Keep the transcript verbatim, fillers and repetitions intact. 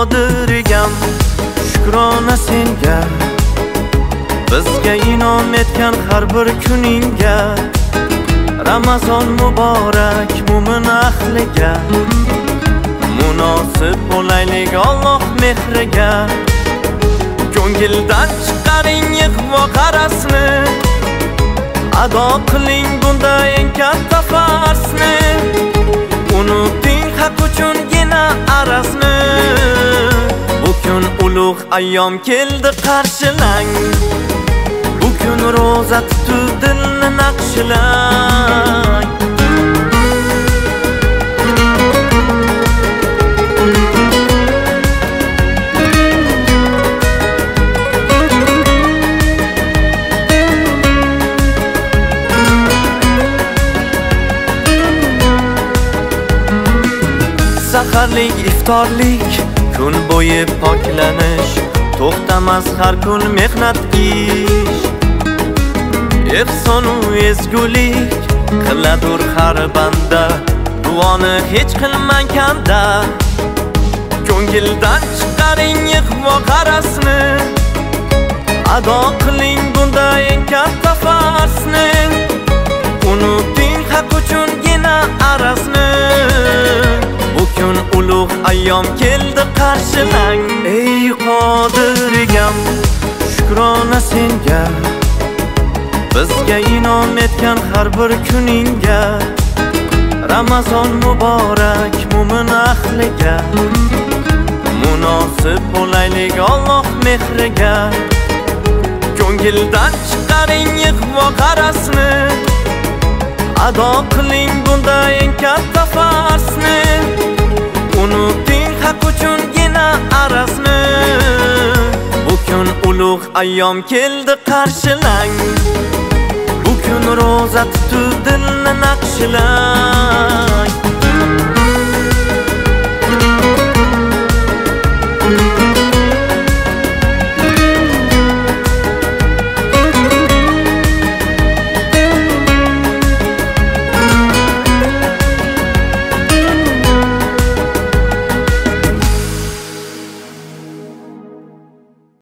qodirgam, shukrona senga, bizga inom etgan har bir kuningga. Ramazon muborak mo'min ahliga, munosib bo'laylik Alloh mehriga. Ko'ngildan chiqaring ig'vo qarasni, ado qiling bunda eng katta farzni. Unuting haq uchungina arazni, bu kun ulug' ayyom keldi qarshilang. Bu kun ro'za tutib dilni naqshlang. Saharlik, iftorlik, kun bo'yi poklanish, to'xtamas har kun mehnat ish. Ehsonu ezgulik qiladur har banda, duoni hech qilmang kanda. Ko'ngildan chiqaring ig'vo qarasni, ado qiling bunda eng katta farzni. Unuting haq uchungina arazni, bu kun ulug' ayyom keldi qarshilang. Ey qodirgam, shukrona senga, bizga inom etgan har bir kuningga. Ramazon muborak mo'min ahliga, munosib bo'laylik Alloh mehriga. Ko'ngildan chiqaring ig'vo qarasni, ado qiling bunda eng katta farzni. Unuting haq uchungina arazni, bu kun ulug' ayyom keldi qarshilang. Bu kun ro'za tutib dilni naqshlang.